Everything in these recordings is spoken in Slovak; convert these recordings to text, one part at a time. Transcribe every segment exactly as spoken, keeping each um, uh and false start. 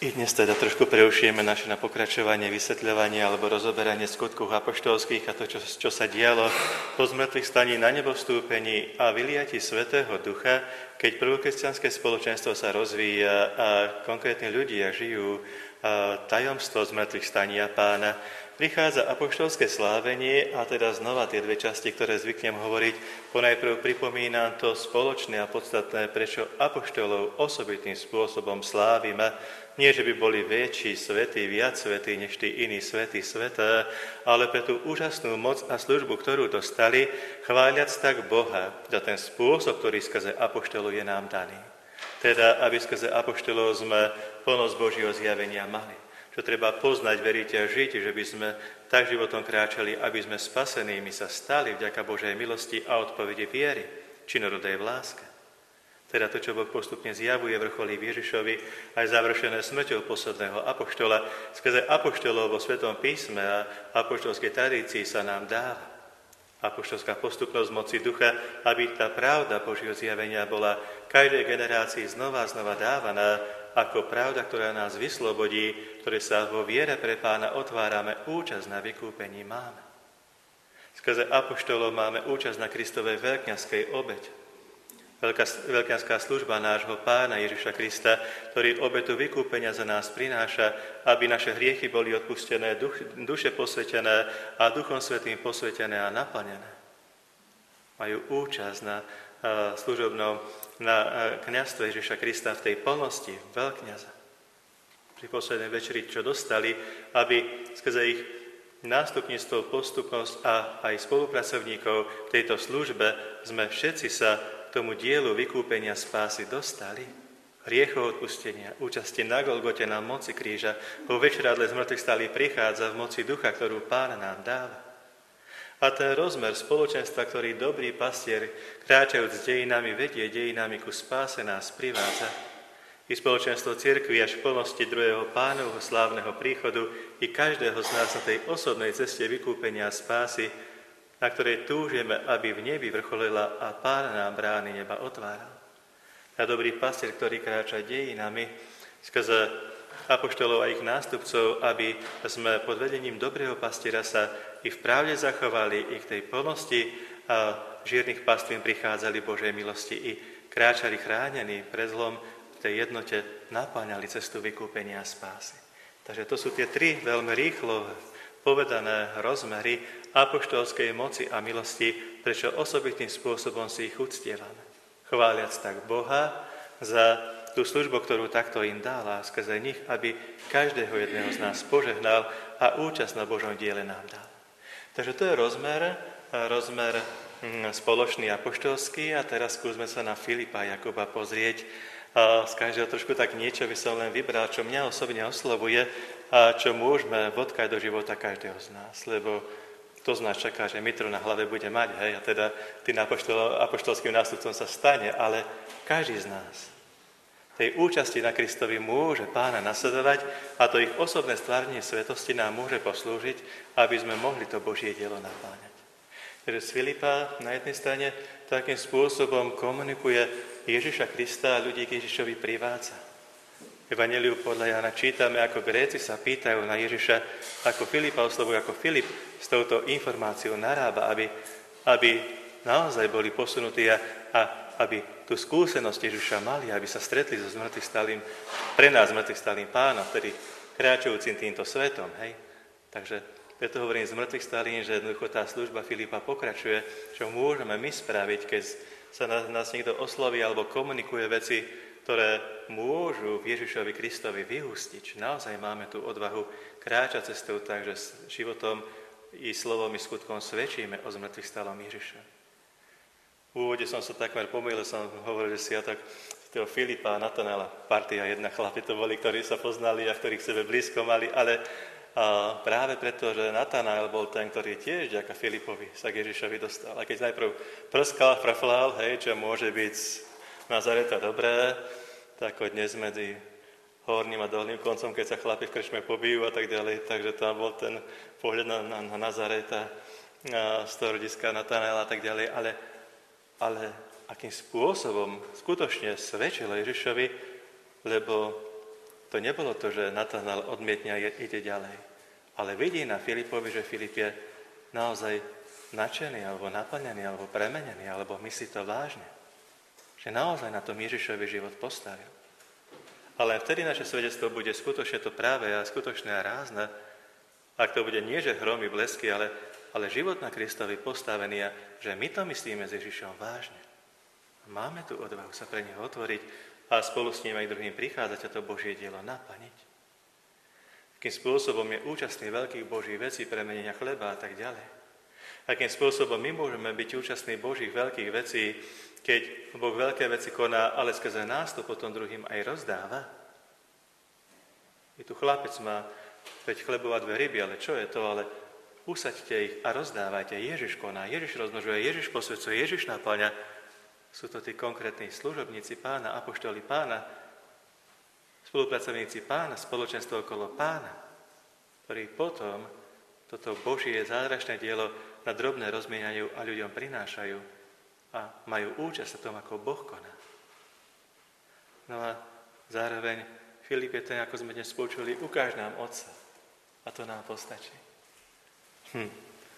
I dnes teda trošku preušijeme naše na pokračovanie, vysvetľovanie alebo rozoberanie skutkov apoštolských a to, čo, čo sa dialo po zmrtvých staní na nebo vstúpení a vyliati Svätého Ducha, keď prvokresťanské spoločenstvo sa rozvíja a konkrétni ľudia žijú tajomstvo zmrtvých stania Pána. Prichádza apoštolské slávenie a teda znova tie dve časti, ktoré zvyknem hovoriť. Ponajprv pripomínam to spoločné a podstatné, prečo apoštolov osobitným spôsobom slávime. Nie, že by boli väčší svätí, viac svätí než tí iní svätí sveté, ale pre tú úžasnú moc a službu, ktorú dostali, chváliac tak Boha za ten spôsob, ktorý skrze apoštolov je nám daný. Teda, aby skrze apoštolov sme plnosť Božieho zjavenia mali. Čo treba poznať, veriť a žiť, že by sme tak životom kráčali, aby sme spasenými sa stali vďaka Božej milosti a odpovedi viery, činorodej v láske. Teda to, čo Boh postupne zjavuje, vrcholí v Ježišovi, aj završené smrťou posledného apoštola, skrze apoštolov vo Svetom písme a apoštolskej tradícii sa nám dáva. Apoštolská postupnosť moci ducha, aby tá pravda Božieho zjavenia bola každej generácii znova a znova dávaná, ako pravda, ktorá nás vyslobodí, ktoré sa vo viere pre Pána otvárame, účasť na vykúpení máme. Skrze apoštolov máme účasť na Kristovej veľkňazskej obete. Veľkňazská služba nášho Pána Ježiša Krista, ktorý obetu vykúpenia za nás prináša, aby naše hriechy boli odpustené, duš, duše posvetené a Duchom Svätým posvetené a naplnené. Majú účasť na služobnom na kňazstve Ježiša Krista v tej plnosti veľkňaza. Pri poslednej večeri, čo dostali, aby skrze ich nástupníctvo, postupnosť a aj spolupracovníkov v tejto službe sme všetci sa k tomu dielu vykúpenia spásy dostali. Hriechov odpustenia, účasti na Golgote na moci kríža, po večeradle z mŕtvych stálych prichádza v moci ducha, ktorú Pán nám dáva. A ten rozmer spoločenstva, ktorý dobrý pastier, kráčajúc s dejinami, vedie dejinami ku spáse nás privádza. I spoločenstvo cirkvi až v plnosti druhého Pánovho slávneho príchodu i každého z nás na tej osobnej ceste vykúpenia a spásy, na ktorej túžime, aby v nebi vrcholila a Pán nám brány neba otváral. A dobrý pastier, ktorý kráča dejinami skrze apoštolov a ich nástupcov, aby sme pod vedením dobrého pastiera sa i v pravde zachovali, i k tej plnosti a žírnych pastvín prichádzali Božej milosti i kráčali chránení pred zlom, v tej jednote napáňali cestu vykúpenia a spásy. Takže to sú tie tri veľmi rýchlo povedané rozmery apoštolskej moci a milosti, prečo osobitným spôsobom si ich uctievame. Chváliac tak Boha za tú službu, ktorú takto im dala, skrze nich, aby každého jedného z nás požehnal a účasť na Božom diele nám dal. Takže to je rozmer, rozmer spoločný apoštolský a teraz skúsme sa na Filipa Jakuba pozrieť. A z každého trošku tak niečo by som len vybral, čo mňa osobne oslovuje a čo môžeme vodkať do života každého z nás, lebo to z nás čaká, že mitru na hlave bude mať, hej, a teda tým apoštol, apoštolským nástupcom sa stane, ale každý z nás tej účasti na Kristovi môže Pána nasledovať a to ich osobné stvárnenie svetosti nám môže poslúžiť, aby sme mohli to Božie dielo napáňať. Takže z Filipa na jednej strane takým spôsobom komunikuje Ježiša Krista a ľudí k Ježišovi privádza. V Evanjeliu podľa Jána čítame, ako Gréci sa pýtajú na Ježiša, ako Filipa oslovujú, ako Filip s touto informáciou narába, aby, aby naozaj boli posunutí a, a aby tú skúsenosť Ježiša mali, aby sa stretli so zmrtvých stálym, pre nás zmrtvých stálym Pánom, ktorý kráčajúcim týmto svetom. Hej? Takže preto hovorím z mŕtvych stálym, že jednoducho tá služba Filipa pokračuje, čo môžeme my spraviť, keď sa nás, nás niekto osloví alebo komunikuje veci, ktoré môžu v Ježišovi Kristovi vyústiť. Naozaj máme tú odvahu kráčať cestou tak, že s životom i slovom i skutkom svedčíme o zmrtvých stálom Ježiša. V úvode som sa takmer pomýlil, som hovoril, že si ja tak toho Filipa a Natanaela, partia jedna chlapi to boli, ktorí sa poznali a ktorí k sebe blízko mali, ale a práve preto, že Natanael bol ten, ktorý tiež vďaka Filipovi sa k Ježišovi dostal. A keď najprv prskal, frflal, hej, čo môže byť z Nazareta dobré, tak ho dnes medzi horným a dolným koncom, keď sa chlapi v krčme pobijú a tak ďalej, takže tam bol ten pohľad na, na, na Nazareta, z toho rodiska Natanaela a tak ďalej, ale ale akým spôsobom skutočne svedčilo Ježišovi, lebo to nebolo to, že Natanael odmietne a ide ďalej. Ale vidí na Filipovi, že Filip je naozaj nadšený, alebo naplnený, alebo premenený, alebo myslí to vážne. Že naozaj na tom Ježišovi život postavil. Ale vtedy naše svedectvo bude skutočne to práve a skutočné a rázne, ak to bude nie, že hromy, blesky, ale, ale život na Kristovi postavený a že my to myslíme s Ježišom vážne. Máme tu odvahu sa pre neho otvoriť a spolu s ním aj druhým prichádzať a to Božie dielo naplniť. Akým spôsobom je účastný veľkých Božích vecí, premenenia chleba a tak ďalej. Akým spôsobom my môžeme byť účastní Božích veľkých vecí, keď Boh veľké veci koná, ale skrze nás to potom druhým aj rozdáva. Je tu chlapec, má päť chlebov a dve ryby, ale čo je to? Ale usaďte ich a rozdávajte. Ježiš koná, Ježiš rozmnožuje, Ježiš posvedcuje, Ježiš naplňa. Sú to tí konkrétni služobníci Pána, apoštoli Pána, spolupracovníci Pána, spoločenstvo okolo Pána, ktorí potom toto Božie zázračné dielo na drobné rozmieniajú a ľuďom prinášajú a majú účasť na tom, ako Boh koná. No a zároveň Filip je ten, ako sme dnes počuli, ukáž nám Otca. A to nám postačí. Hm.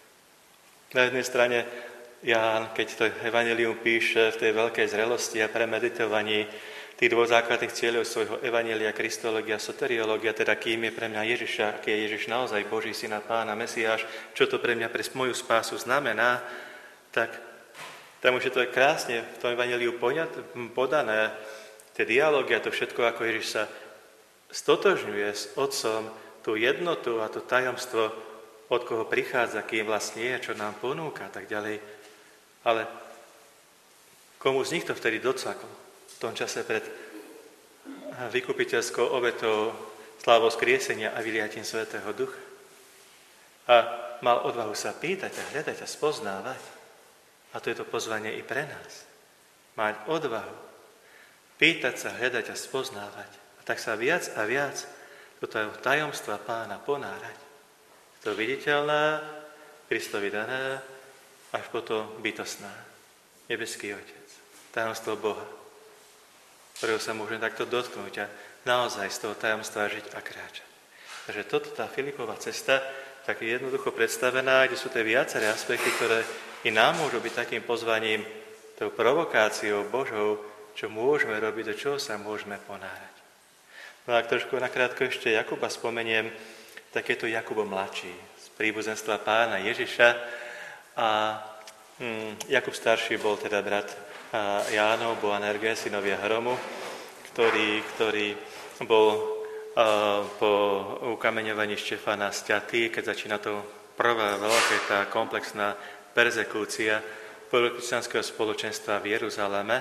Na jednej strane Ján, keď to evanjelium píše v tej veľkej zrelosti a premeditovaní tých dvoch základných cieľov svojho evanjelia, kristológia, soteriológia, teda kým je pre mňa Ježiša, aký je Ježiš naozaj Boží syn a Pána, Mesiáš, čo to pre mňa, pre moju spásu znamená, tak tam už je to krásne v tom evanjeliu podané, tie dialógy a to všetko, ako Ježiš sa stotožňuje s Otcom, tú jednotu a to tajomstvo, od koho prichádza, kým vlastne je, čo nám ponúka a tak ďalej. Ale komu z nich to vtedy docaklo? V tom čase pred vykupiteľskou obetou slávou skriesenia a vyliatím Svätého Ducha. A mal odvahu sa pýtať a hľadať a spoznávať. A to je to pozvanie i pre nás. Mať odvahu. Pýtať sa, hľadať a spoznávať. A tak sa viac a viac do toho tajomstva Pána ponárať. To viditeľné, Kristovi dané, až potom bytostná. Nebeský Otec. Tajomstvo Boha, ktorého sa môžeme takto dotknúť a naozaj z toho tajomstva žiť a kráčať. Takže toto, tá Filipová cesta, tak je jednoducho predstavená, kde sú tie viaceré aspekty, ktoré i nám môžu byť takým pozvaním, tou provokáciou Božou, čo môžeme robiť, do čoho sa môžeme ponárať. No a trošku nakrátko ešte Jakuba spomeniem, tak je to Jakubo mladší z príbuzenstva Pána Ježiša a hm, Jakub starší bol teda brat Jánov, Boanerges, synovia Hromu, ktorý, ktorý bol uh, po ukameňovaní Štefana sťatý, keď začína to prvá veľká tá komplexná perzekúcia prvokresťanského spoločenstva v Jeruzaleme,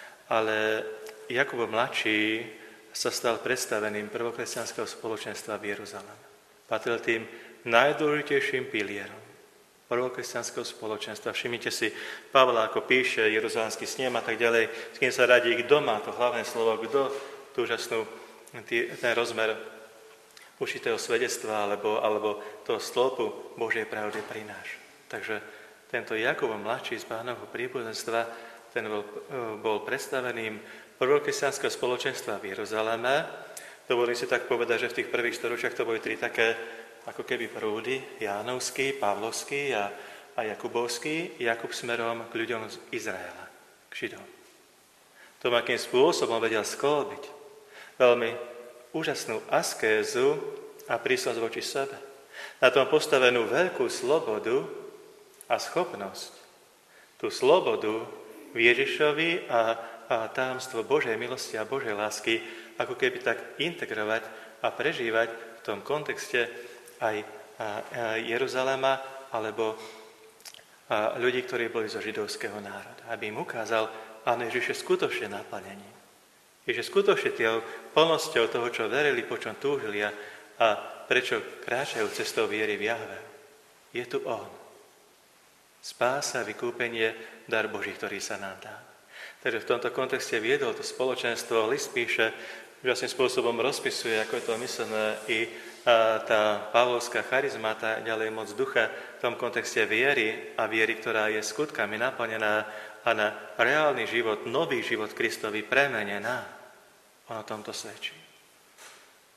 ale Jakub mladší sa stal predstaveným prvokresťanského spoločenstva v Jeruzaleme. Patril tým najdôležitejším pilierom prvokresťanského spoločenstva. Všimnite si Pavla, ako píše Jeruzalemský snem a tak ďalej, s kým sa radí, kto má to hlavné slovo, kto tú úžasnú, tý, ten rozmer určitého svedectva alebo, alebo toho stĺpu Božej pravdy prináša. Takže tento Jakub mladší z Pánovho príbuzenstva, ten bol, bol predstaveným prvokresťanského spoločenstva v Jeruzaleme. Dovolím si tak povedať, že v tých prvých storočiach to boli tri také ako keby prúdy, Jánovský, Pavlovský a, a Jakubovský, Jakub smerom k ľuďom z Izraela, k Židom. Tom, akým spôsobom vedel sklbiť veľmi úžasnú askézu a prísnosť voči sebe. Na tom postavenú veľkú slobodu a schopnosť. Tú slobodu v Ježišovi a, a tajomstvo Božej milosti a Božej lásky, ako keby tak integrovať a prežívať v tom kontexte aj Jeruzalema, alebo ľudí, ktorí boli zo židovského národa. Aby im ukázal, áno, Ježiš je skutočne naplnením. Ježiš je skutočne tým plnosťou toho, čo verili, po čom túžili a, a prečo kráčajú cestou viery v Jahve. Je tu On. Spása, vykúpenie, dar Boží, ktorý sa nám dá. Takže v tomto kontexte viedol to spoločenstvo, list píše, vlastným spôsobom rozpisuje, ako je to myslené i a tá pavlovská charizma, tá ďalej moc ducha v tom kontexte viery a viery, ktorá je skutkami naplnená a na reálny život, nový život Kristovi premenená. Ono tomto svedčí.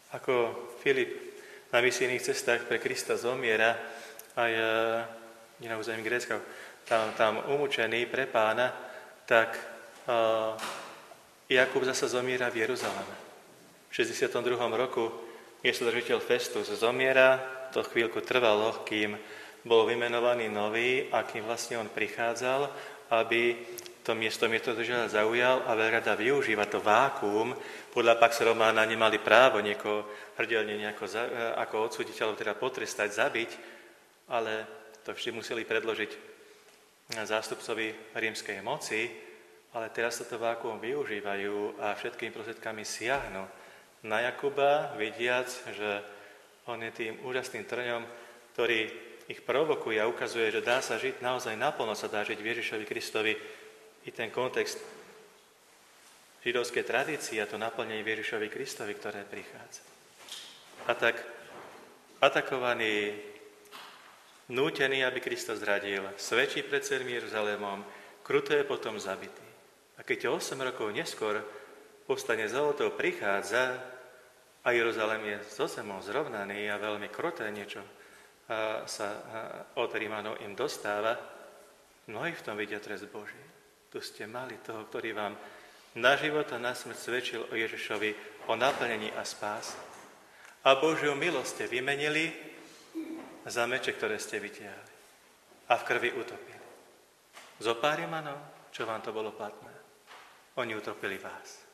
Ako Filip na misijných cestách pre Krista zomiera, aj nie na území Grécka, tam, tam umúčený pre Pána, tak uh, Jakub zasa zomiera v Jeruzaleme. V šesťdesiatom druhom roku miestodržiteľ Festus zomiera, to chvíľku trvalo, kým bol vymenovaný nový a kým vlastne on prichádzal, aby to miesto miestodržiteľa zaujal a veľrada využíva to vákuum. Podľa Pax Romana nemali právo niekoho hrdelne nejako za, ako odsúdiť, alebo teda potrestať, zabiť, ale to vždy museli predložiť zástupcovi rímskej moci, ale teraz toto vákuum využívajú a všetkými prostriedkami siahnu na Jakuba, vidiac, že on je tým úžasným trňom, ktorý ich provokuje a ukazuje, že dá sa žiť naozaj naplno, sa dá žiť Ježišovi Kristovi i ten kontext židovskej tradície a to naplnenie Ježišovi Kristovi, ktoré prichádza. A tak atakovaný, nútený, aby Krista zradil, svedčí pred celým Jeruzalémom, kruto je potom zabitý. A keď osem rokov neskôr povstane zolotou prichádza a Jeruzalém je so zemou zrovnaný a veľmi kruté niečo a sa od Rímanov im dostáva, mnohí v tom vidia trest Boží. Tu ste mali toho, ktorý vám na život a na smrť svedčil o Ježišovi, o naplnení a spáse. A Božiu milosť ste vymenili za meče, ktoré ste vytiahli a v krvi utopili. Zo pár Rímanov, čo vám to bolo platné? Oni utopili vás.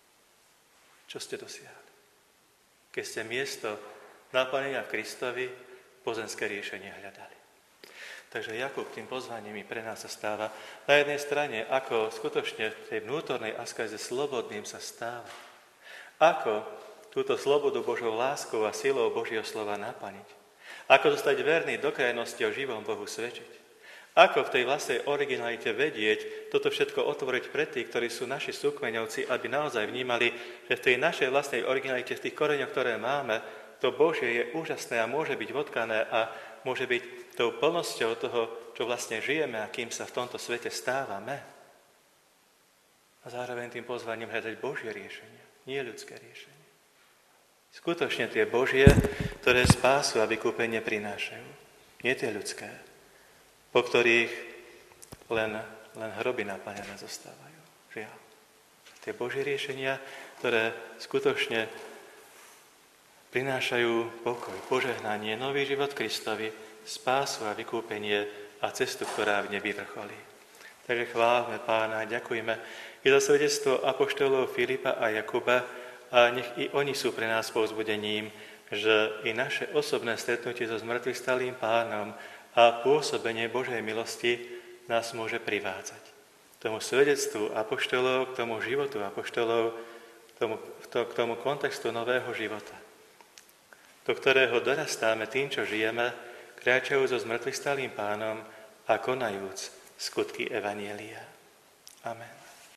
Čo ste dosiahli? Keď ste miesto naplnenia v Kristovi pozemské riešenie hľadali. Takže Jakub tým pozvaním pre nás sa stáva na jednej strane, ako skutočne v tej vnútornej askéze slobodným sa stáva. Ako túto slobodu Božou láskou a silou Božieho slova naplniť. Ako zostať verný do krajnosti o živom Bohu svedčiť. Ako v tej vlastnej originalite vedieť toto všetko otvoriť pre tých, ktorí sú naši súkmeňovci, aby naozaj vnímali, že v tej našej vlastnej originalite, v tých koreňoch, ktoré máme, to Božie je úžasné a môže byť vodkané a môže byť tou plnosťou toho, čo vlastne žijeme a kým sa v tomto svete stávame. A zároveň tým pozvaním hľadať Božie riešenie, nie ľudské riešenie. Skutočne tie Božie, ktoré spásu a vykúpenie prinášajú. Nie tie ľudské, po ktorých len, len hroby naplnené zostávajú. Žiaľ. Tie Božie riešenia, ktoré skutočne prinášajú pokoj, požehnanie, nový život Kristovi, spásu a vykúpenie a cestu, ktorá v nebi vrcholí. Takže chválme Pána, ďakujeme i za svedectvo apoštolov Filipa a Jakuba a nech i oni sú pre nás povzbudením, že i naše osobné stretnutie so zmŕtvychvstalým Pánom a pôsobenie Božej milosti nás môže privádzať. K tomu svedectvu apoštolov, k tomu životu apoštolov, k tomu, k tomu kontextu nového života, do ktorého dorastáme tým, čo žijeme, kráčajú so zmŕtvychvstalým Pánom a konajúc skutky Evanjelia. Amen.